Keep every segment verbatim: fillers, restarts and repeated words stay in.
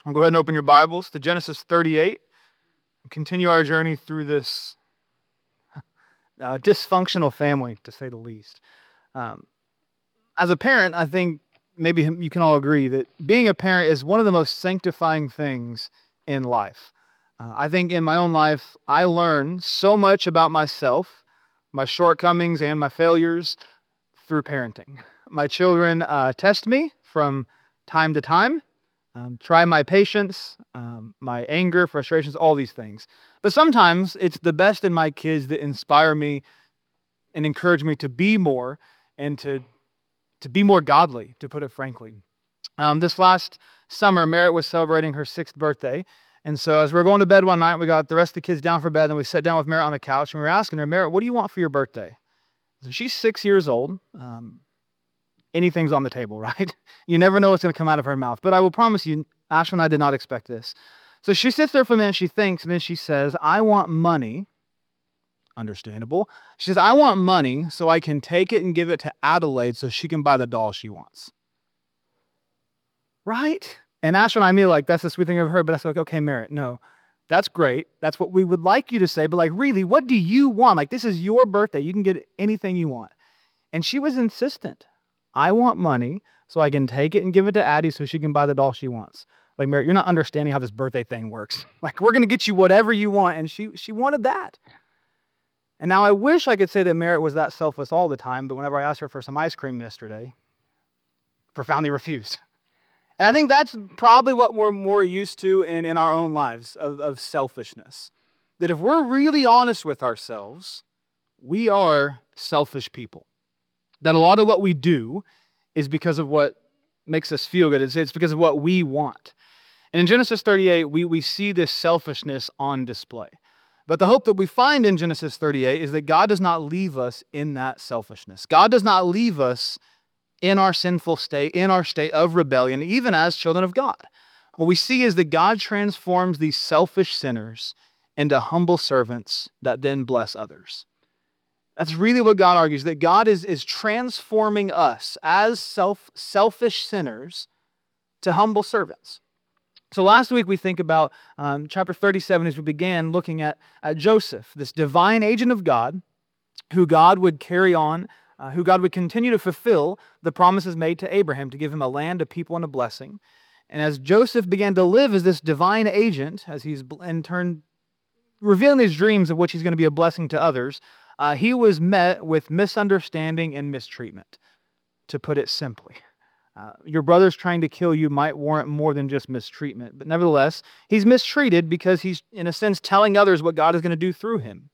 I'll go ahead and open your Bibles to Genesis thirty-eight and continue our journey through this uh, dysfunctional family, to say the least. Um, as a parent, I think maybe you can all agree that being a parent is one of the most sanctifying things in life. Uh, I think in my own life, I learn so much about myself, my shortcomings and my failures through parenting. My children uh, test me from time to time. Um, try my patience, um, my anger, frustrations, all these things. But sometimes it's the best in my kids that inspire me and encourage me to be more and to to be more godly, to put it frankly. Um, this last summer, Merritt was celebrating her sixth birthday. And so as we were going to bed one night, we got the rest of the kids down for bed, and we sat down with Merritt on the couch, and we were asking her, Merritt, what do you want for your birthday? So she's six years old. Um, anything's on the table, right? You never know what's going to come out of her mouth. But I will promise you, Ashley and I did not expect this. So she sits there for a minute, she thinks, and then she says, I want money. Understandable. She says, I want money so I can take it and give it to Adelaide so she can buy the doll she wants. Right? And Ashley and I mean, like, that's the sweet thing I've heard, but that's like, okay, Merritt, no. That's great. That's what we would like you to say, but like, really, what do you want? Like, this is your birthday. You can get anything you want. And she was insistent. I want money so I can take it and give it to Addie so she can buy the doll she wants. Like, Merritt, you're not understanding how this birthday thing works. Like, we're going to get you whatever you want. And she she wanted that. And now I wish I could say that Merritt was that selfless all the time, but whenever I asked her for some ice cream yesterday, profoundly refused. And I think that's probably what we're more used to in, in our own lives of, of selfishness. That if we're really honest with ourselves, we are selfish people. That a lot of what we do is because of what makes us feel good. It's, it's because of what we want. And in Genesis thirty-eight, we, we see this selfishness on display. But the hope that we find in Genesis thirty-eight is that God does not leave us in that selfishness. God does not leave us in our sinful state, in our state of rebellion, even as children of God. What we see is that God transforms these selfish sinners into humble servants that then bless others. That's really what God argues, that God is, is transforming us as self, selfish sinners to humble servants. So last week we think about um, chapter thirty-seven as we began looking at, at Joseph, this divine agent of God, who God would carry on, uh, who God would continue to fulfill the promises made to Abraham to give him a land, a people, and a blessing. And as Joseph began to live as this divine agent, as he's in turn revealing his dreams of which he's going to be a blessing to others, Uh, he was met with misunderstanding and mistreatment, to put it simply. Uh, your brother's trying to kill you might warrant more than just mistreatment, but nevertheless, he's mistreated because he's, in a sense, telling others what God is going to do through him.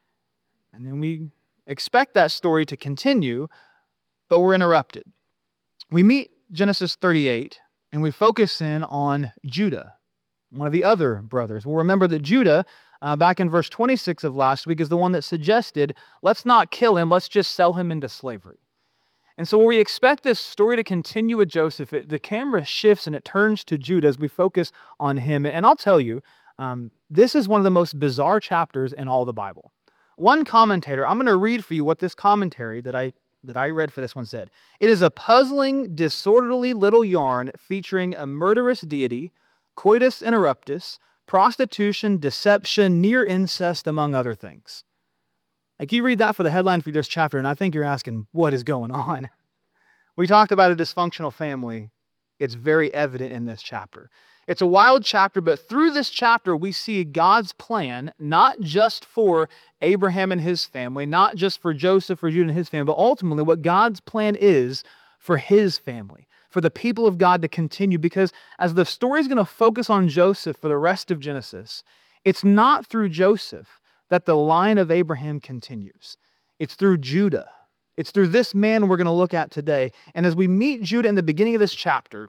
And then we expect that story to continue, but we're interrupted. We meet Genesis thirty-eight, and we focus in on Judah, one of the other brothers. We'll remember that Judah, Uh, back in verse twenty-six of last week, is the one that suggested, let's not kill him, let's just sell him into slavery. And so when we expect this story to continue with Joseph, it, the camera shifts and it turns to Judah as we focus on him. And I'll tell you, um, this is one of the most bizarre chapters in all the Bible. One commentator, I'm going to read for you what this commentary that I that I read for this one said. It is a puzzling, disorderly little yarn featuring a murderous deity, coitus interruptus, prostitution, deception, near incest, among other things. Like, you read that for the headline for this chapter, and I think you're asking, what is going on? We talked about a dysfunctional family. It's very evident in this chapter. It's a wild chapter, but through this chapter, we see God's plan, not just for Abraham and his family, not just for Joseph or Judah and his family, but ultimately what God's plan is for his family, for the people of God to continue. Because as the story is going to focus on Joseph for the rest of Genesis, it's not through Joseph that the line of Abraham continues. It's through Judah. It's through this man we're going to look at today. And as we meet Judah in the beginning of this chapter,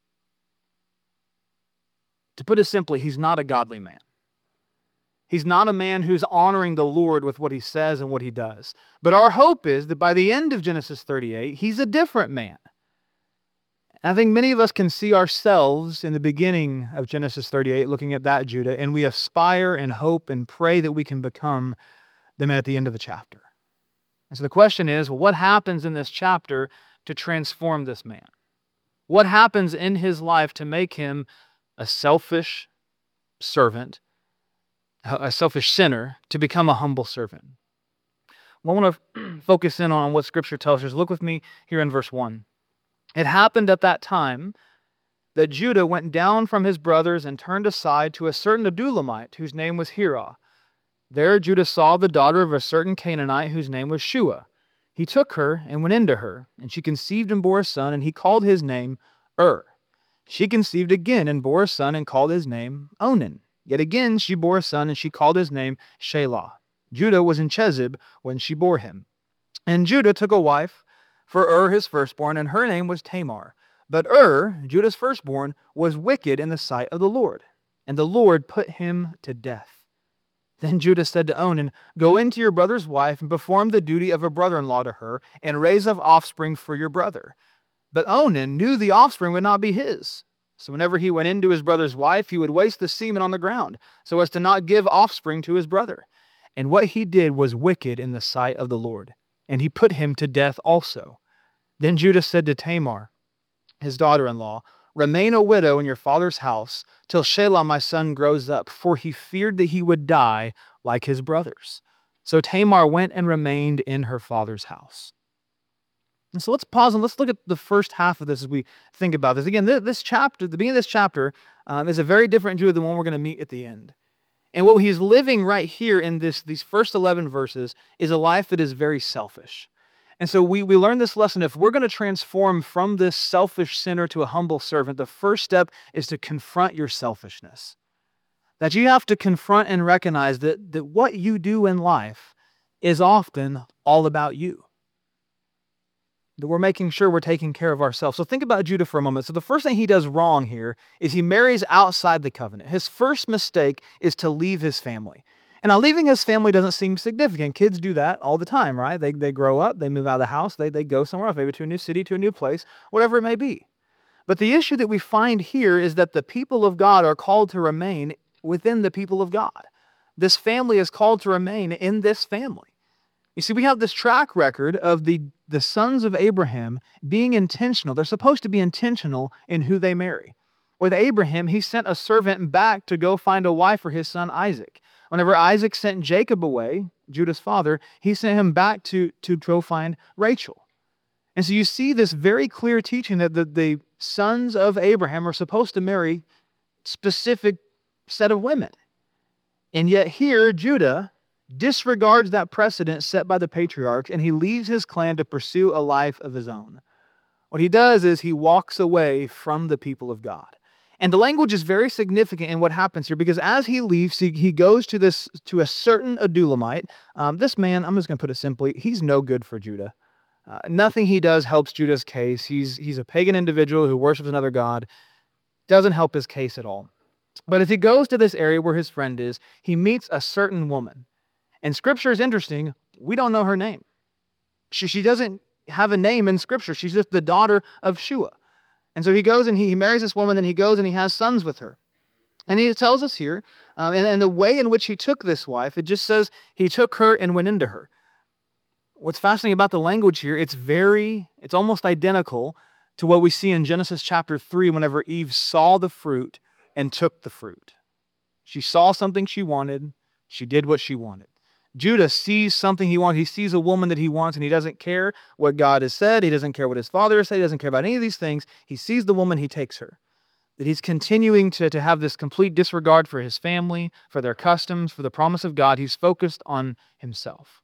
to put it simply, he's not a godly man. He's not a man who's honoring the Lord with what he says and what he does. But our hope is that by the end of Genesis thirty-eight, he's a different man. I think many of us can see ourselves in the beginning of Genesis thirty-eight, looking at that Judah, and we aspire and hope and pray that we can become them at the end of the chapter. And so the question is, well, what happens in this chapter to transform this man? What happens in his life to make him a selfish servant, a selfish sinner, to become a humble servant. Well, I want to focus in on what Scripture tells us. Look with me here in verse one. It happened at that time that Judah went down from his brothers and turned aside to a certain Adulamite, whose name was Hirah. There Judah saw the daughter of a certain Canaanite, whose name was Shua. He took her and went into her, and she conceived and bore a son, and he called his name Ur. She conceived again and bore a son, and called his name Onan. Yet again she bore a son, and she called his name Shelah. Judah was in Chezib when she bore him. And Judah took a wife for Ur his firstborn, and her name was Tamar. But Ur, Judah's firstborn, was wicked in the sight of the Lord, and the Lord put him to death. Then Judah said to Onan, "Go into your brother's wife and perform the duty of a brother-in-law to her, and raise up offspring for your brother." But Onan knew the offspring would not be his. So whenever he went into his brother's wife, he would waste the semen on the ground, so as to not give offspring to his brother. And what he did was wicked in the sight of the Lord, and he put him to death also. Then Judah said to Tamar, his daughter-in-law, "Remain a widow in your father's house till Shelah my son grows up," for he feared that he would die like his brothers. So Tamar went and remained in her father's house. And so let's pause and let's look at the first half of this as we think about this. Again, this chapter, the beginning of this chapter, um, is a very different Judah than one we're going to meet at the end. And what he's living right here in this these first eleven verses is a life that is very selfish. And so we, we learn this lesson. If we're going to transform from this selfish sinner to a humble servant, the first step is to confront your selfishness. That you have to confront and recognize that, that what you do in life is often all about you. That we're making sure we're taking care of ourselves. So think about Judah for a moment. So the first thing he does wrong here is he marries outside the covenant. His first mistake is to leave his family. And now leaving his family doesn't seem significant. Kids do that all the time, right? They they grow up, they move out of the house, they, they go somewhere else, maybe to a new city, to a new place, whatever it may be. But the issue that we find here is that the people of God are called to remain within the people of God. This family is called to remain in this family. You see, we have this track record of the, the sons of Abraham being intentional. They're supposed to be intentional in who they marry. With Abraham, he sent a servant back to go find a wife for his son Isaac. Whenever Isaac sent Jacob away, Judah's father, he sent him back to, to go find Rachel. And so you see this very clear teaching that the, the sons of Abraham are supposed to marry specific set of women. And yet here, Judah disregards that precedent set by the patriarchs, and he leaves his clan to pursue a life of his own. What he does is he walks away from the people of God. And the language is very significant in what happens here, because as he leaves, he, he goes to this to a certain Adulamite. Um, this man, I'm just going to put it simply, he's no good for Judah. Uh, nothing he does helps Judah's case. He's, he's a pagan individual who worships another god. Doesn't help his case at all. But as he goes to this area where his friend is, he meets a certain woman. And Scripture is interesting. We don't know her name. She, she doesn't have a name in Scripture. She's just the daughter of Shua. And so he goes and he, he marries this woman, and he goes and he has sons with her. And he tells us here, um, and, and the way in which he took this wife, it just says he took her and went into her. What's fascinating about the language here, it's very, it's almost identical to what we see in Genesis chapter three whenever Eve saw the fruit and took the fruit. She saw something she wanted. She did what she wanted. Judah sees something he wants. He sees a woman that he wants, and he doesn't care what God has said. He doesn't care what his father has said. He doesn't care about any of these things. He sees the woman, he takes her. That he's continuing to, to have this complete disregard for his family, for their customs, for the promise of God. He's focused on himself.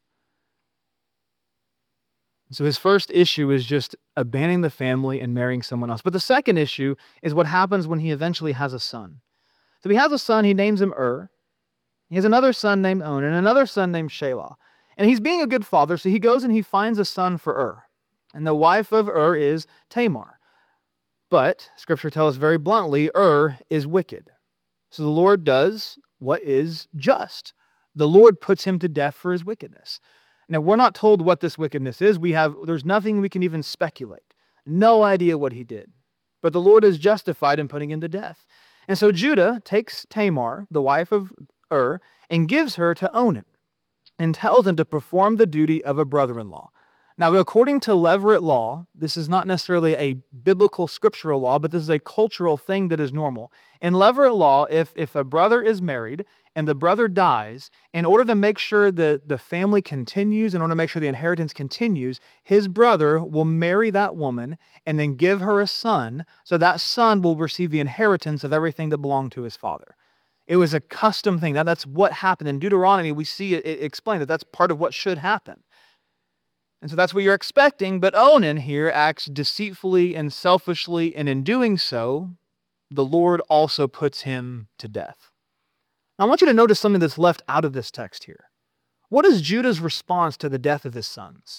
So his first issue is just abandoning the family and marrying someone else. But the second issue is what happens when he eventually has a son. So he has a son, he names him Ur. He has another son named Onan, and another son named Shelah. And he's being a good father, so he goes and he finds a son for Ur. And the wife of Ur is Tamar. But Scripture tells us very bluntly, Ur is wicked. So the Lord does what is just. The Lord puts him to death for his wickedness. Now, we're not told what this wickedness is. We have, there's nothing we can even speculate. No idea what he did. But the Lord is justified in putting him to death. And so Judah takes Tamar, the wife of Ur, and gives her to Onan, and tells him to perform the duty of a brother-in-law. Now, according to Leverett law, this is not necessarily a biblical scriptural law, but this is a cultural thing that is normal. In Leverett law, if, if a brother is married and the brother dies, in order to make sure that the family continues, in order to make sure the inheritance continues, his brother will marry that woman and then give her a son, so that son will receive the inheritance of everything that belonged to his father. It was a custom thing. That, that's what happened. In Deuteronomy, we see it, it explained that that's part of what should happen. And so that's what you're expecting, but Onan here acts deceitfully and selfishly, and in doing so, the Lord also puts him to death. Now, I want you to notice something that's left out of this text here. What is Judah's response to the death of his sons?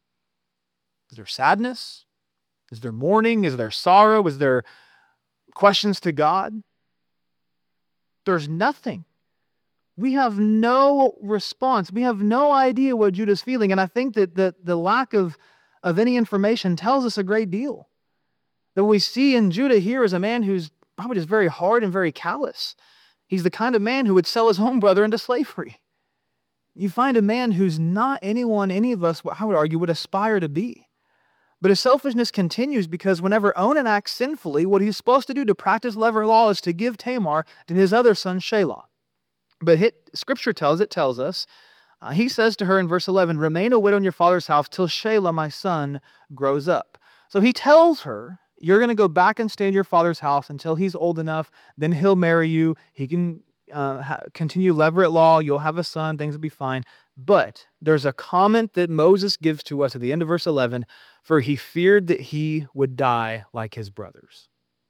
Is there sadness? Is there mourning? Is there sorrow? Is there questions to God? There's nothing. We have no response. We have no idea what Judah's feeling. And I think that the, the lack of, of any information tells us a great deal. That what we see in Judah here is a man who's probably just very hard and very callous. He's the kind of man who would sell his own brother into slavery. You find a man who's not anyone any of us, I would argue, would aspire to be. But his selfishness continues because whenever Onan acts sinfully, what he's supposed to do to practice Leverett law is to give Tamar to his other son, Shelah. But hit, Scripture tells it tells us, uh, he says to her in verse eleven, remain a widow in your father's house till Shelah, my son, grows up. So he tells her, you're going to go back and stay in your father's house until he's old enough. Then he'll marry you. He can uh, ha- continue Leverett law. You'll have a son. Things will be fine. But there's a comment that Moses gives to us at the end of verse eleven, for he feared that he would die like his brothers.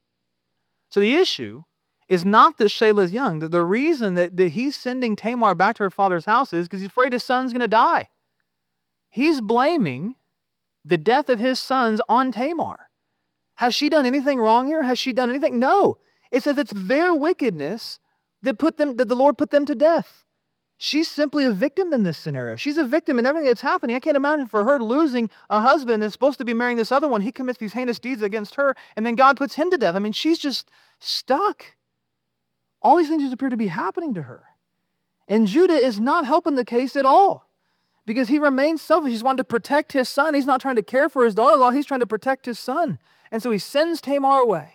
So the issue is not that Shelah's young. The, the reason that, that he's sending Tamar back to her father's house is because he's afraid his son's going to die. He's blaming the death of his sons on Tamar. Has she done anything wrong here? Has she done anything? No. It says it's their wickedness that put them, that the Lord put them to death. She's simply a victim in this scenario. She's a victim in everything that's happening. I can't imagine for her losing a husband that's supposed to be marrying this other one. He commits these heinous deeds against her, and then God puts him to death. I mean, she's just stuck. All these things just appear to be happening to her. And Judah is not helping the case at all because he remains selfish. He's wanting to protect his son. He's not trying to care for his daughter-in-law. He's trying to protect his son. And so he sends Tamar away.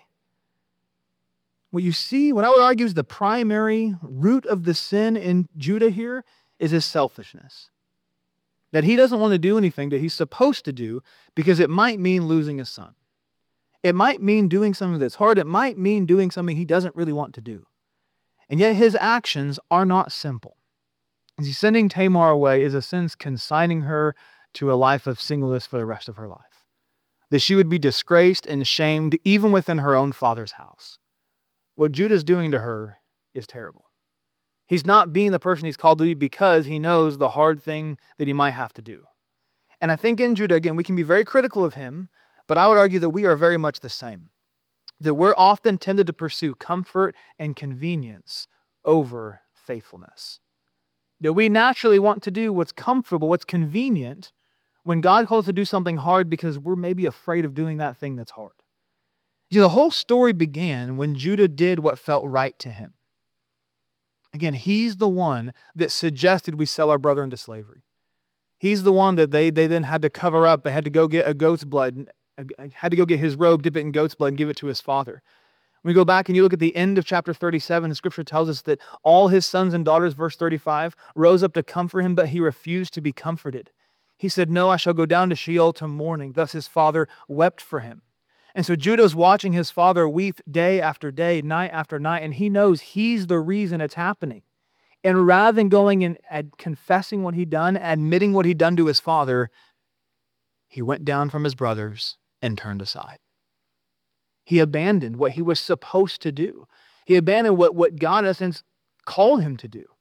What you see, what I would argue is the primary root of the sin in Judah here is his selfishness. That he doesn't want to do anything that he's supposed to do because it might mean losing his son. It might mean doing something that's hard. It might mean doing something he doesn't really want to do. And yet his actions are not simple. As he's sending Tamar away is a sense consigning her to a life of singleness for the rest of her life. That she would be disgraced and shamed even within her own father's house. What Judah's doing to her is terrible. He's not being the person he's called to be because he knows the hard thing that he might have to do. And I think in Judah, again, we can be very critical of him, but I would argue that we are very much the same. That we're often tempted to pursue comfort and convenience over faithfulness. That we naturally want to do what's comfortable, what's convenient, when God calls us to do something hard because we're maybe afraid of doing that thing that's hard. You know, the whole story began when Judah did what felt right to him. Again, he's the one that suggested we sell our brother into slavery. He's the one that they, they then had to cover up. They had to go get a goat's blood had to go get his robe, dip it in goat's blood, and give it to his father. When we go back and you look at the end of chapter thirty-seven, the scripture tells us that all his sons and daughters, verse thirty-five, rose up to comfort him, but he refused to be comforted. He said, no, I shall go down to Sheol to mourning. Thus his father wept for him. And so Judah's watching his father weep day after day, night after night, and he knows he's the reason it's happening. And rather than going and, and confessing what he'd done, admitting what he'd done to his father, he went down from his brothers and turned aside. He abandoned what he was supposed to do. He abandoned what, what God, in a sense, called him to do.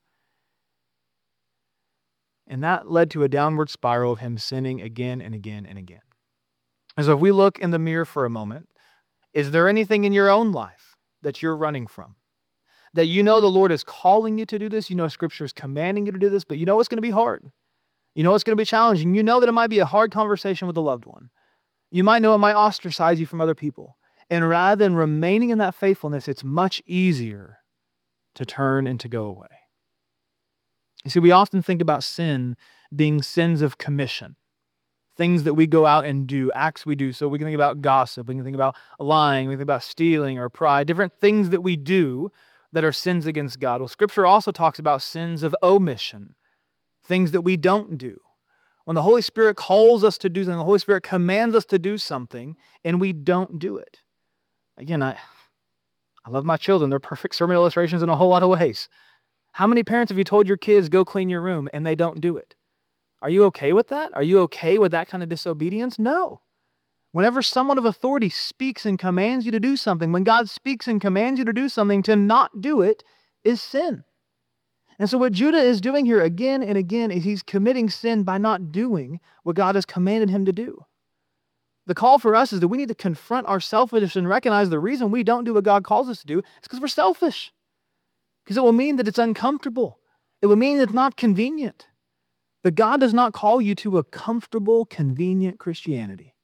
And that led to a downward spiral of him sinning again and again and again. And so if we look in the mirror for a moment, is there anything in your own life that you're running from? That you know the Lord is calling you to do this, you know Scripture is commanding you to do this, but you know it's going to be hard. You know it's going to be challenging. You know that it might be a hard conversation with a loved one. You might know it might ostracize you from other people. And rather than remaining in that faithfulness, it's much easier to turn and to go away. You see, we often think about sin being sins of commission, things that we go out and do, acts we do. So we can think about gossip, we can think about lying, we can think about stealing or pride, different things that we do that are sins against God. Well, Scripture also talks about sins of omission, things that we don't do. When the Holy Spirit calls us to do something, the Holy Spirit commands us to do something, and we don't do it. Again, I, I love my children. They're perfect sermon illustrations in a whole lot of ways. How many parents have you told your kids, go clean your room, and they don't do it? Are you okay with that? Are you okay with that kind of disobedience? No. Whenever someone of authority speaks and commands you to do something, when God speaks and commands you to do something, to not do it is sin. And so what Judah is doing here again and again is he's committing sin by not doing what God has commanded him to do. The call for us is that we need to confront our selfishness and recognize the reason we don't do what God calls us to do is because we're selfish. Because it will mean that it's uncomfortable. It will mean that it's not convenient. But God does not call you to a comfortable, convenient Christianity.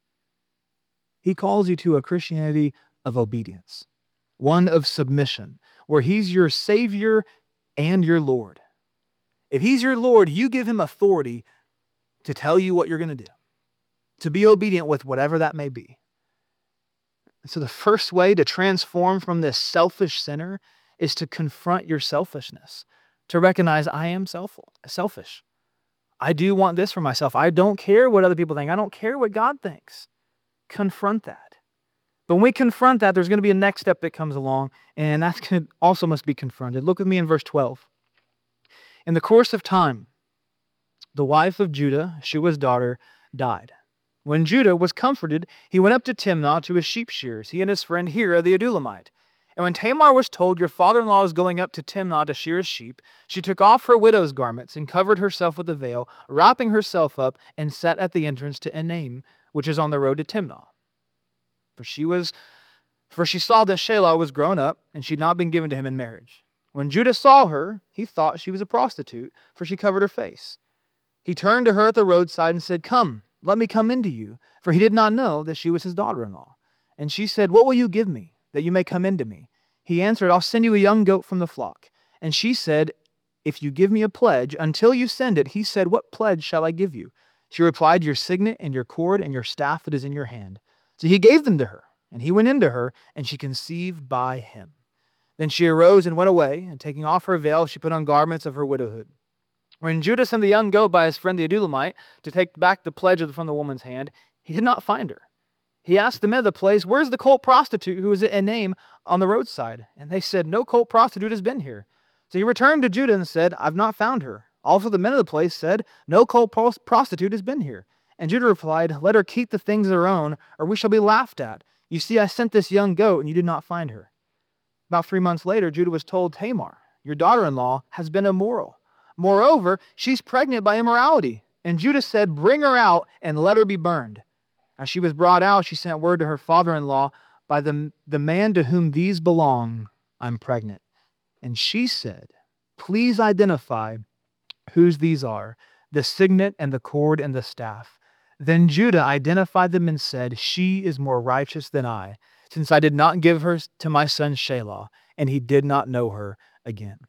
He calls you to a Christianity of obedience, one of submission, where He's your Savior and your Lord. If He's your Lord, you give Him authority to tell you what you're going to do, to be obedient with whatever that may be. So the first way to transform from this selfish sinner is to confront your selfishness, to recognize I am self- selfish. I do want this for myself. I don't care what other people think. I don't care what God thinks. Confront that. But when we confront that, there's going to be a next step that comes along, and that also must be confronted. Look with me in verse twelve. In the course of time, the wife of Judah, Shua's daughter, died. When Judah was comforted, he went up to Timnah to his sheep shearers, he and his friend Hira the Adulamite. And when Tamar was told, your father-in-law is going up to Timnah to shear his sheep, she took off her widow's garments and covered herself with a veil, wrapping herself up, and sat at the entrance to Enaim, which is on the road to Timnah. For she was, for she saw that Shelah was grown up, and she had not been given to him in marriage. When Judah saw her, he thought she was a prostitute, for she covered her face. He turned to her at the roadside and said, come, let me come into you, for he did not know that she was his daughter-in-law. And she said, what will you give me, that you may come into me? He answered, I'll send you a young goat from the flock. And she said, if you give me a pledge, until you send it. He said, what pledge shall I give you? She replied, your signet and your cord and your staff that is in your hand. So he gave them to her, and he went into her, and she conceived by him. Then she arose and went away, and taking off her veil, she put on garments of her widowhood. When Judah sent the young goat by his friend the Adulamite to take back the pledge from the woman's hand, he did not find her. He asked the men of the place, where's the cult prostitute who was at Enaim on the roadside? And they said, no cult prostitute has been here. So he returned to Judah and said, I've not found her. Also the men of the place said, no cult prostitute has been here. And Judah replied, let her keep the things of her own, or we shall be laughed at. You see, I sent this young goat, and you did not find her. About three months later, Judah was told, Tamar, your daughter-in-law, has been immoral. Moreover, she's pregnant by immorality. And Judah said, bring her out and let her be burned. As she was brought out, she sent word to her father-in-law, by the, the man to whom these belong, I'm pregnant. And she said, please identify whose these are, the signet and the cord and the staff. Then Judah identified them and said, she is more righteous than I, since I did not give her to my son Shelah, and he did not know her again.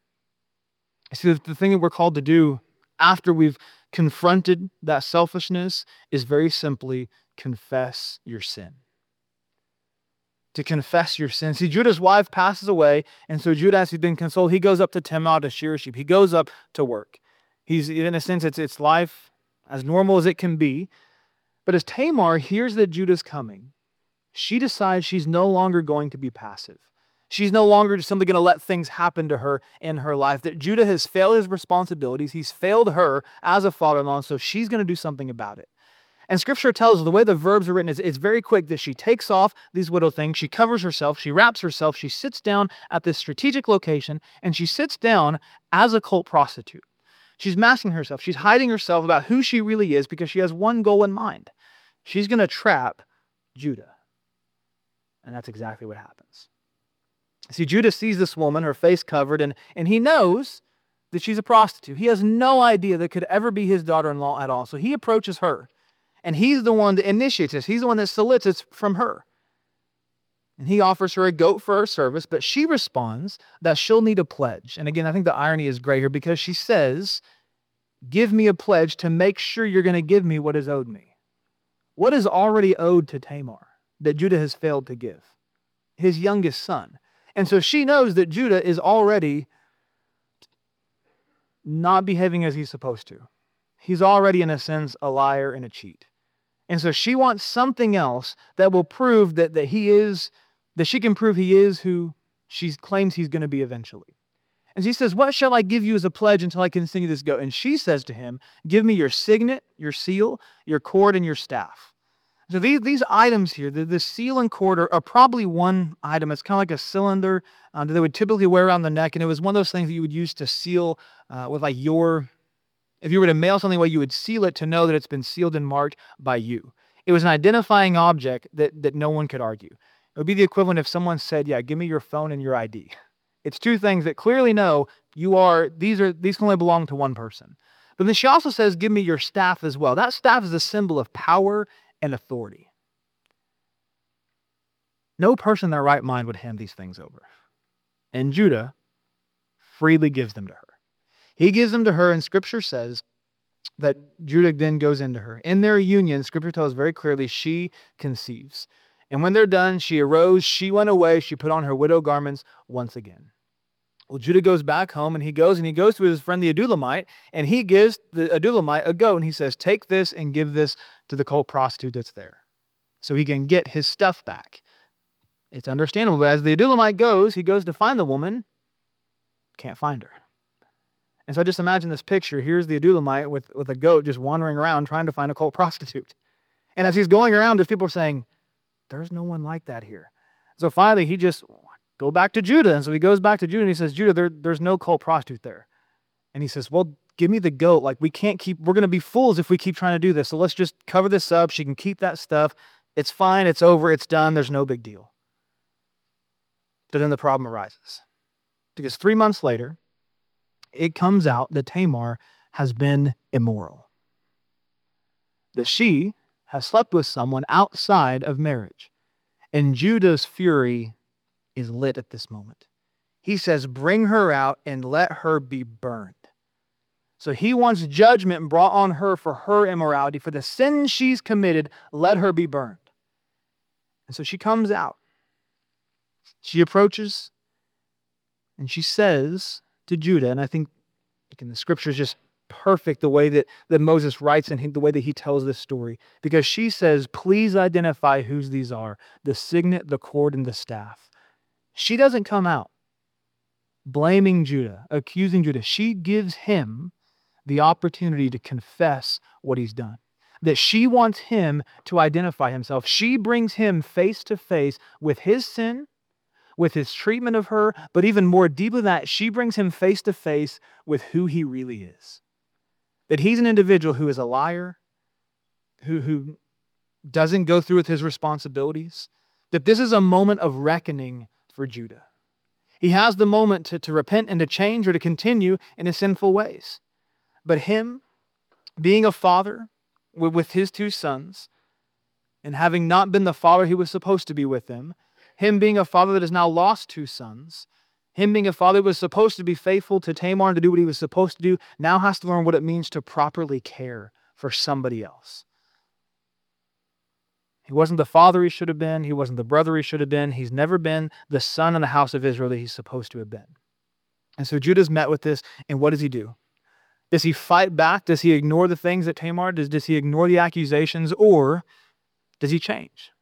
See, the thing that we're called to do after we've confronted that selfishness is very simply confess your sin. To confess your sin. See, Judah's wife passes away, and so Judah, as he's been consoled, he goes up to Timnah to shear sheep. He goes up to work. He's, in a sense, it's, it's life as normal as it can be. But as Tamar hears that Judah's coming, she decides she's no longer going to be passive. She's no longer just simply going to let things happen to her in her life. That Judah has failed his responsibilities. He's failed her as a father-in-law, so she's going to do something about it. And Scripture tells us the way the verbs are written is it's very quick that she takes off these widow things, she covers herself, she wraps herself, she sits down at this strategic location, and she sits down as a cult prostitute. She's masking herself. She's hiding herself about who she really is because she has one goal in mind. She's going to trap Judah. And that's exactly what happens. See, Judah sees this woman, her face covered, and, and he knows that she's a prostitute. He has no idea that could ever be his daughter-in-law at all. So he approaches her, and he's the one that initiates this. He's the one that solicits from her. And he offers her a goat for her service, but she responds that she'll need a pledge. And again, I think the irony is great here because she says, give me a pledge to make sure you're going to give me what is owed me. what is already owed to Tamar that Judah has failed to give? His youngest son. And so she knows that Judah is already not behaving as he's supposed to. He's already, in a sense, a liar and a cheat. And so she wants something else that will prove that, that he is, that she can prove he is who she claims he's going to be eventually. And he says, what shall I give you as a pledge until I continue this go? And she says to him, give me your signet, your seal, your cord, and your staff. So these, these items here, the, the seal and cord are, are probably one item. It's kind of like a cylinder um, that they would typically wear around the neck. And it was one of those things that you would use to seal uh, with like your, if you were to mail something away, you would seal it to know that it's been sealed and marked by you. It was an identifying object that, that no one could argue. It would be the equivalent if someone said, yeah, give me your phone and your I D. It's two things that clearly know you are, these are, these can only belong to one person. But then she also says, give me your staff as well. That staff is a symbol of power and authority. No person in their right mind would hand these things over. And Judah freely gives them to her. He gives them to her, and Scripture says that Judah then goes into her. In their union, Scripture tells very clearly, she conceives. And when they're done, she arose, she went away, she put on her widow garments once again. Well, Judah goes back home, and he goes, and he goes to his friend the Adulamite, and he gives the Adulamite a goat, and he says, take this and give this to the cult prostitute that's there, so he can get his stuff back. It's understandable, but as the Adulamite goes, he goes to find the woman, can't find her. And so just imagine this picture. Here's the Adulamite with, with a goat just wandering around trying to find a cult prostitute. And as he's going around, there's people saying, there's no one like that here. So finally, he just go back to Judah. And so he goes back to Judah and he says, Judah, there, there's no cult prostitute there. And he says, well, give me the goat. Like, we can't keep, we're going to be fools if we keep trying to do this. So let's just cover this up. She can keep that stuff. It's fine. It's over. It's done. There's no big deal. But then the problem arises. Because three months later, it comes out that Tamar has been immoral. That she has slept with someone outside of marriage. And Judah's fury is lit at this moment. He says, bring her out and let her be burned. So he wants judgment brought on her for her immorality, for the sin she's committed, let her be burned. And so she comes out. She approaches and she says to Judah, and I think again, the scripture is just perfect the way that, that Moses writes and he, the way that he tells this story. Because she says, please identify whose these are, the signet, the cord, and the staff. She doesn't come out blaming Judah, accusing Judah. She gives him the opportunity to confess what he's done. That she wants him to identify himself. She brings him face to face with his sin, with his treatment of her, but even more deeply than that, she brings him face to face with who he really is. That he's an individual who is a liar, who, who doesn't go through with his responsibilities. That this is a moment of reckoning for Judah. He has the moment to, to repent and to change or to continue in his sinful ways. But him, being a father with, with his two sons, and having not been the father he was supposed to be with them, him being a father that has now lost two sons, him being a father who was supposed to be faithful to Tamar and to do what he was supposed to do, now has to learn what it means to properly care for somebody else. He wasn't the father he should have been. He wasn't the brother he should have been. He's never been the son in the house of Israel that he's supposed to have been. And so Judah's met with this, and what does he do? Does he fight back? Does he ignore the things that Tamar does? Does he ignore the accusations, or does he change?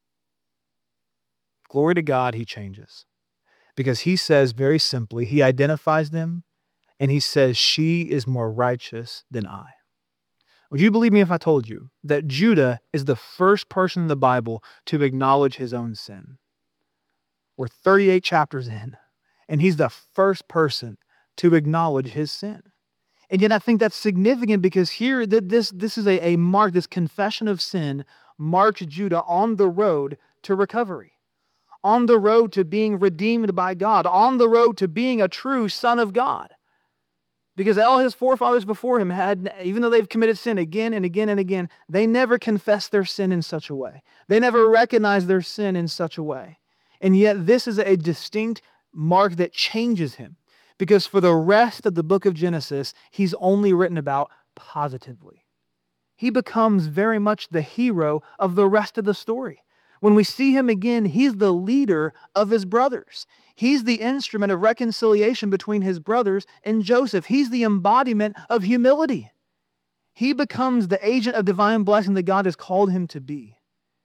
Glory to God, he changes. Because he says very simply, he identifies them, and he says, she is more righteous than I. Would you believe me if I told you that Judah is the first person in the Bible to acknowledge his own sin? We're thirty-eight chapters in, and he's the first person to acknowledge his sin. And yet I think that's significant because here, this, this is a, a mark, this confession of sin marks Judah on the road to recovery. On the road to being redeemed by God, on the road to being a true son of God. Because all his forefathers before him had, even though they've committed sin again and again and again, they never confessed their sin in such a way. They never recognized their sin in such a way. And yet this is a distinct mark that changes him. Because for the rest of the book of Genesis, he's only written about positively. he becomes very much the hero of the rest of the story. When we see him again, he's the leader of his brothers. He's the instrument of reconciliation between his brothers and Joseph. He's the embodiment of humility. He becomes the agent of divine blessing that God has called him to be.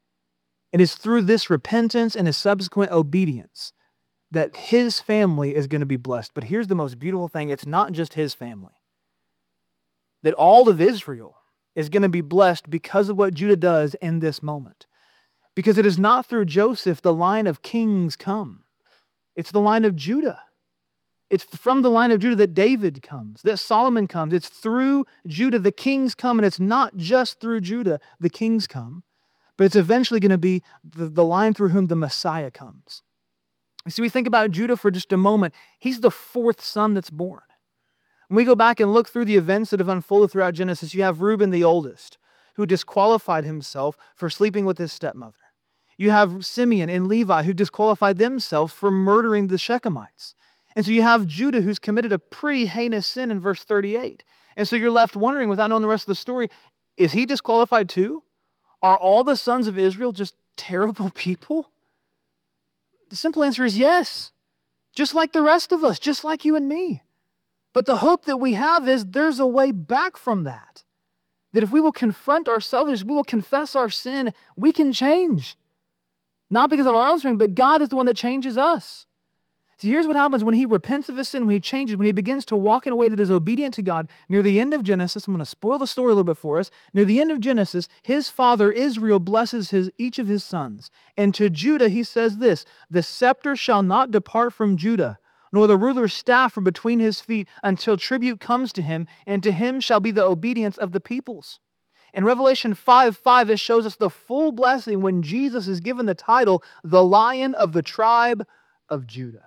It is through this repentance and his subsequent obedience that his family is going to be blessed. But here's the most beautiful thing. It's not just his family. That all of Israel is going to be blessed because of what Judah does in this moment. Because it is not through Joseph the line of kings come. It's the line of Judah. It's from the line of Judah that David comes, that Solomon comes. It's through Judah the kings come, and it's not just through Judah the kings come, but it's eventually going to be the, the line through whom the Messiah comes. You see, we think about Judah for just a moment. He's the fourth son that's born. When we go back and look through the events that have unfolded throughout Genesis, you have Reuben, the oldest, who disqualified himself for sleeping with his stepmother. You have Simeon and Levi, who disqualified themselves for murdering the Shechemites. And so you have Judah, who's committed a pretty heinous sin in verse thirty-eight. And so you're left wondering, without knowing the rest of the story, is he disqualified too? Are all the sons of Israel just terrible people? The simple answer is yes. Just like the rest of us, just like you and me. But the hope that we have is there's a way back from that. That if we will confront ourselves, if we will confess our sin, we can change. Not because of our own strength, but God is the one that changes us. So here's what happens when he repents of his sin, when he changes, when he begins to walk in a way that is obedient to God. Near the end of Genesis, I'm going to spoil the story a little bit for us. Near the end of Genesis, his father Israel blesses his, each of his sons. And to Judah he says this, "The scepter shall not depart from Judah, nor the ruler's staff from between his feet, until tribute comes to him, and to him shall be the obedience of the peoples." In Revelation five five, it shows us the full blessing when Jesus is given the title, the Lion of the tribe of Judah.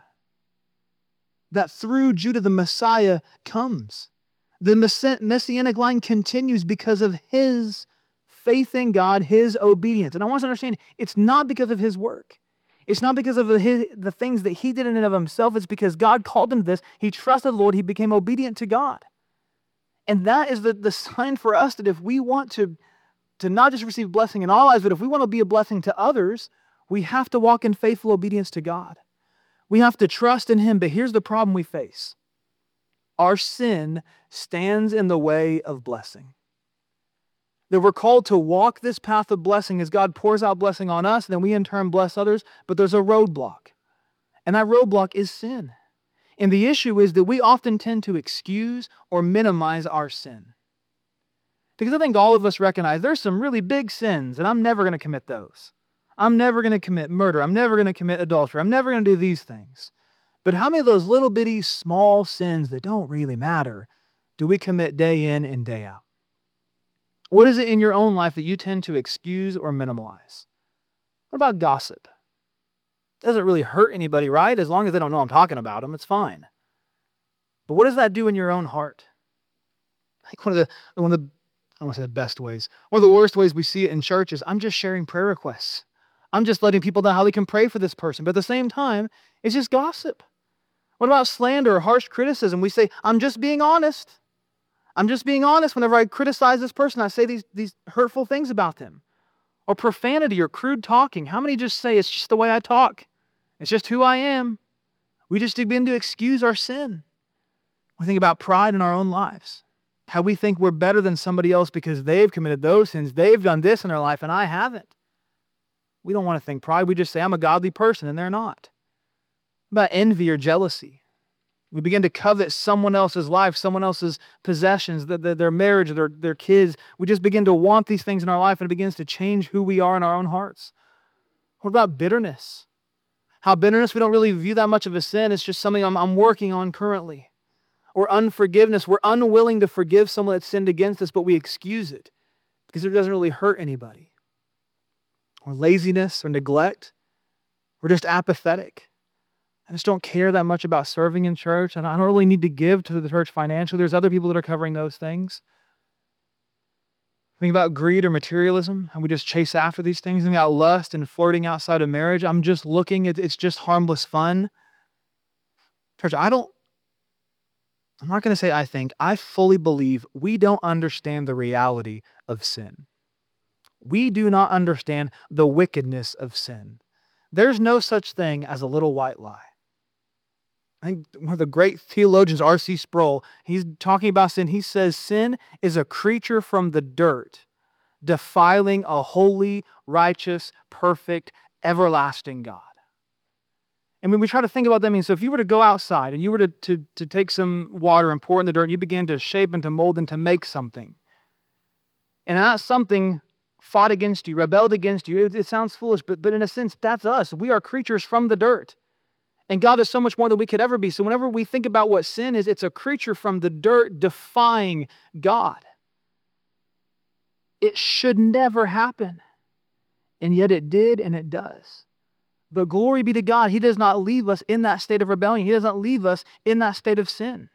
That through Judah the Messiah comes. The messianic line continues because of his faith in God, his obedience. And I want us to understand, it's not because of his work. It's not because of his, the things that he did in and of himself. It's because God called him to this. He trusted the Lord. He became obedient to God. And that is the, the sign for us that if we want to, to not just receive blessing in our lives, but if we want to be a blessing to others, we have to walk in faithful obedience to God. We have to trust in him. But here's the problem we face. Our sin stands in the way of blessing. That we're called to walk this path of blessing as God pours out blessing on us, and then we in turn bless others, but there's a roadblock. And that roadblock is sin. And the issue is that we often tend to excuse or minimize our sin. Because I think all of us recognize there's some really big sins, and I'm never going to commit those. I'm never going to commit murder. I'm never going to commit adultery. I'm never going to do these things. But how many of those little bitty small sins that don't really matter do we commit day in and day out? What is it in your own life that you tend to excuse or minimize? What about gossip? Doesn't really hurt anybody, right? As long as they don't know I'm talking about them, it's fine. But what does that do in your own heart? I think one of the, one of the, I don't want to say the best ways, one of the worst ways we see it in church is I'm just sharing prayer requests. I'm just letting people know how they can pray for this person. But at the same time, it's just gossip. What about slander or harsh criticism? We say, I'm just being honest. I'm just being honest whenever I criticize this person. I say these, these hurtful things about them. Or profanity or crude talking. How many just say, it's just the way I talk? It's just who I am. We just begin to excuse our sin. We think about pride in our own lives. How we think we're better than somebody else because they've committed those sins. They've done this in their life and I haven't. We don't want to think pride. We just say, I'm a godly person, and they're not. About envy or jealousy. We begin to covet someone else's life, someone else's possessions, their, their marriage, their, their kids. We just begin to want these things in our life, and it begins to change who we are in our own hearts. What about bitterness? How bitterness, we don't really view that much of a sin. It's just something I'm, I'm working on currently. Or unforgiveness. We're unwilling to forgive someone that sinned against us, but we excuse it because it doesn't really hurt anybody. Or laziness or neglect. We're just apathetic. I just don't care that much about serving in church, and I don't really need to give to the church financially. There's other people that are covering those things. Think about greed or materialism, and we just chase after these things. Think about lust and flirting outside of marriage. I'm just looking, it's just harmless fun. Church, I don't, I'm not going to say I think, I fully believe we don't understand the reality of sin. We do not understand the wickedness of sin. There's no such thing as a little white lie. I think one of the great theologians, R C Sproul, he's talking about sin. He says sin is a creature from the dirt, defiling a holy, righteous, perfect, everlasting God. And when we try to think about that, I mean, so if you were to go outside and you were to, to, to take some water and pour it in the dirt, and you began to shape and to mold and to make something, and that something fought against you, rebelled against you, it, it sounds foolish, but, but in a sense, that's us. We are creatures from the dirt. And God is so much more than we could ever be. So whenever we think about what sin is, it's a creature from the dirt defying God. It should never happen. And yet it did, and it does. But glory be to God, He does not leave us in that state of rebellion. He does not leave us in that state of sin.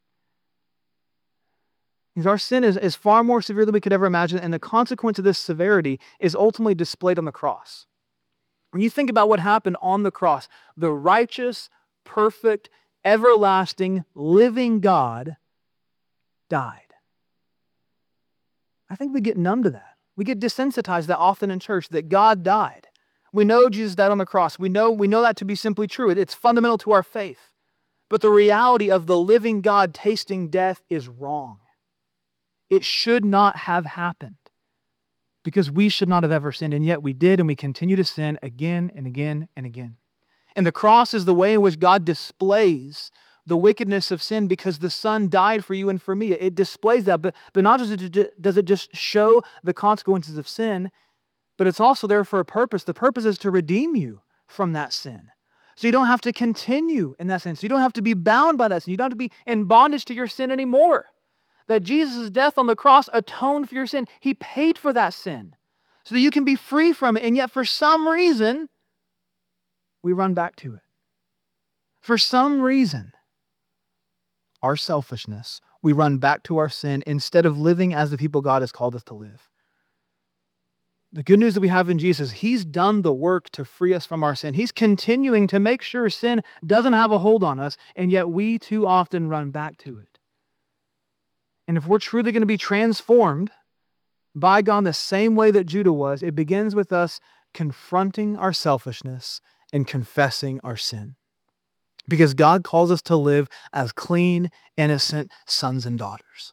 Because our sin is, is far more severe than we could ever imagine, and the consequence of this severity is ultimately displayed on the cross. When you think about what happened on the cross, the righteous, perfect, everlasting, living God died. I think we get numb to that. We get desensitized that often in church, that God died. We know Jesus died on the cross. We know, we know that to be simply true. It, it's fundamental to our faith. But the reality of the living God tasting death is wrong. It should not have happened. Because we should not have ever sinned, and yet we did, and we continue to sin again and again and again. And the cross is the way in which God displays the wickedness of sin, because the Son died for you and for me. It displays that, but, but not just does it just show the consequences of sin, but it's also there for a purpose. The purpose is to redeem you from that sin. So you don't have to continue in that sin. So you don't have to be bound by that sin. You don't have to be in bondage to your sin anymore. That Jesus' death on the cross atoned for your sin. He paid for that sin so that you can be free from it. And yet for some reason, we run back to it. For some reason, our selfishness, we run back to our sin instead of living as the people God has called us to live. The good news that we have in Jesus, He's done the work to free us from our sin. He's continuing to make sure sin doesn't have a hold on us, and yet we too often run back to it. And if we're truly going to be transformed by God the same way that Judah was, it begins with us confronting our selfishness and confessing our sin. Because God calls us to live as clean, innocent sons and daughters.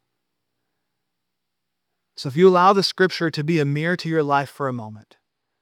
So if you allow the Scripture to be a mirror to your life for a moment,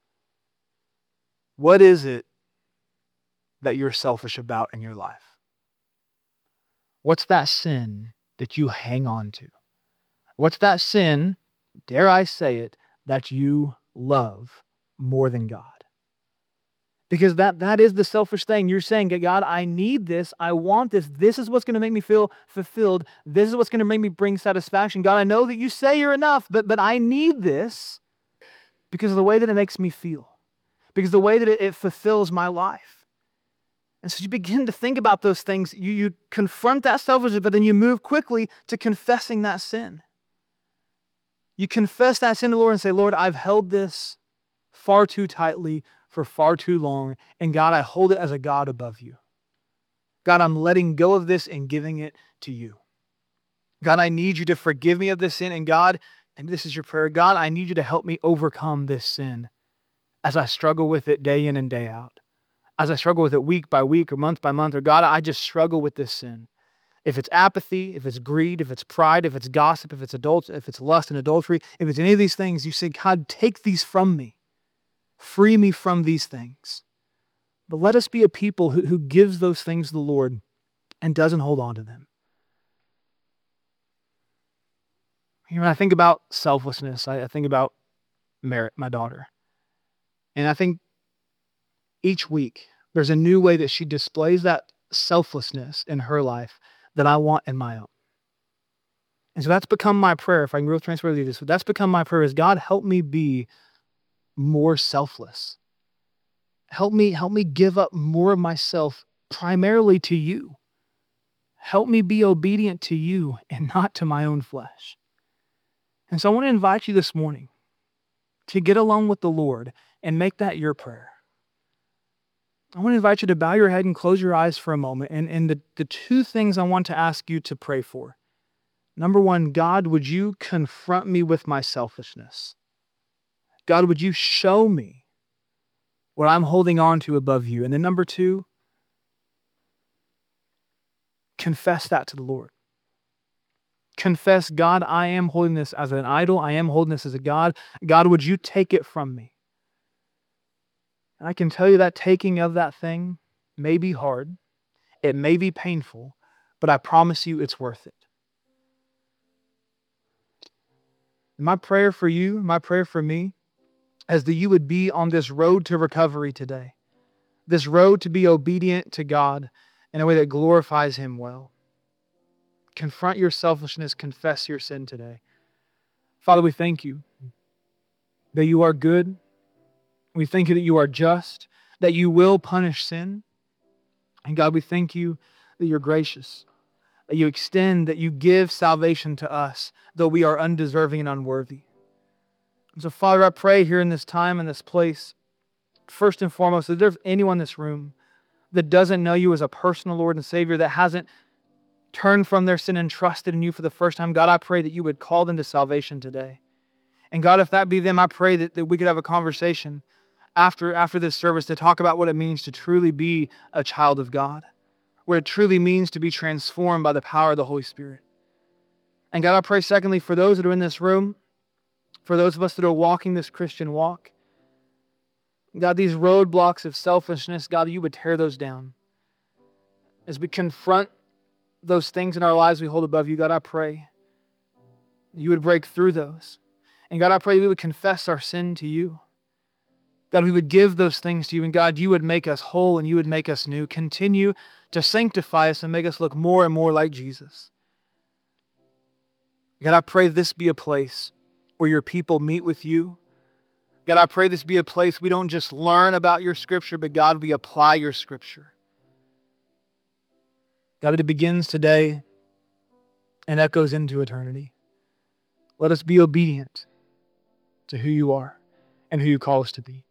what is it that you're selfish about in your life? What's that sin that you hang on to? What's that sin, dare I say it, that you love more than God? Because that, that is the selfish thing. You're saying, God, I need this. I want this. This is what's going to make me feel fulfilled. This is what's going to make me bring satisfaction. God, I know that you say you're enough, but, but I need this because of the way that it makes me feel. Because of the way that it, it fulfills my life. And so you begin to think about those things. You, you confront that selfishness, but then you move quickly to confessing that sin. You confess that sin to the Lord and say, Lord, I've held this far too tightly for far too long. And God, I hold it as a God above you. God, I'm letting go of this and giving it to you. God, I need you to forgive me of this sin. And God, and this is your prayer, God, I need you to help me overcome this sin as I struggle with it day in and day out. As I struggle with it week by week or month by month, or God, I just struggle with this sin. If it's apathy, if it's greed, if it's pride, if it's gossip, if it's adults, if it's lust and adultery, if it's any of these things, you say, God, take these from me. Free me from these things. But let us be a people who, who gives those things to the Lord and doesn't hold on to them. You know, when I think about selflessness, I, I think about Merritt, my daughter. And I think each week there's a new way that she displays that selflessness in her life that I want in my own. And so that's become my prayer. If I can real transfer with you this, that's become my prayer is, God, help me be more selfless. Help me, help me give up more of myself primarily to you. Help me be obedient to you and not to my own flesh. And so I want to invite you this morning to get along with the Lord and make that your prayer. I want to invite you to bow your head and close your eyes for a moment. And, and the, the two things I want to ask you to pray for. Number one, God, would you confront me with my selfishness? God, would you show me what I'm holding on to above you? And then number two, confess that to the Lord. Confess, God, I am holding this as an idol. I am holding this as a God. God, would you take it from me? And I can tell you that taking of that thing may be hard. It may be painful, but I promise you it's worth it. My prayer for you, my prayer for me, is that you would be on this road to recovery today. This road to be obedient to God in a way that glorifies Him well. Confront your selfishness, confess your sin today. Father, we thank you that you are good. We thank you that you are just, that you will punish sin. And God, we thank you that you're gracious, that you extend, that you give salvation to us, though we are undeserving and unworthy. And so, Father, I pray here in this time, in this place, first and foremost, that there's anyone in this room that doesn't know you as a personal Lord and Savior, that hasn't turned from their sin and trusted in you for the first time, God, I pray that you would call them to salvation today. And God, if that be them, I pray that, that we could have a conversation after, after this service to talk about what it means to truly be a child of God, what it truly means to be transformed by the power of the Holy Spirit. And God, I pray secondly for those that are in this room, for those of us that are walking this Christian walk, God, these roadblocks of selfishness, God, you would tear those down. As we confront those things in our lives we hold above you, God, I pray you would break through those. And God, I pray we would confess our sin to you. God, we would give those things to you. And God, you would make us whole and you would make us new. Continue to sanctify us and make us look more and more like Jesus. God, I pray this be a place where your people meet with you. God, I pray this be a place we don't just learn about your scripture, but God, we apply your scripture. God, it begins today and echoes into eternity. Let us be obedient to who you are and who you call us to be.